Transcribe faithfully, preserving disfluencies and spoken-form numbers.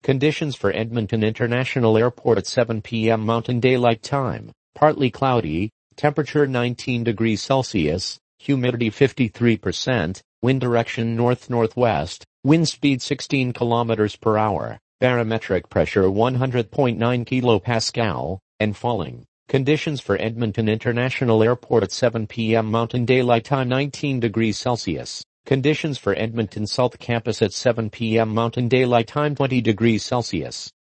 Conditions for Edmonton International Airport at seven p m Mountain Daylight Time. Partly cloudy, temperature nineteen degrees Celsius, humidity fifty-three percent, wind direction north-northwest, wind speed sixteen kilometers per hour, barometric pressure one hundred point nine kilopascal, and falling. Conditions for Edmonton International Airport at seven p m Mountain Daylight Time nineteen degrees Celsius. Conditions for Edmonton South Campus at seven p m Mountain Daylight Time twenty degrees Celsius.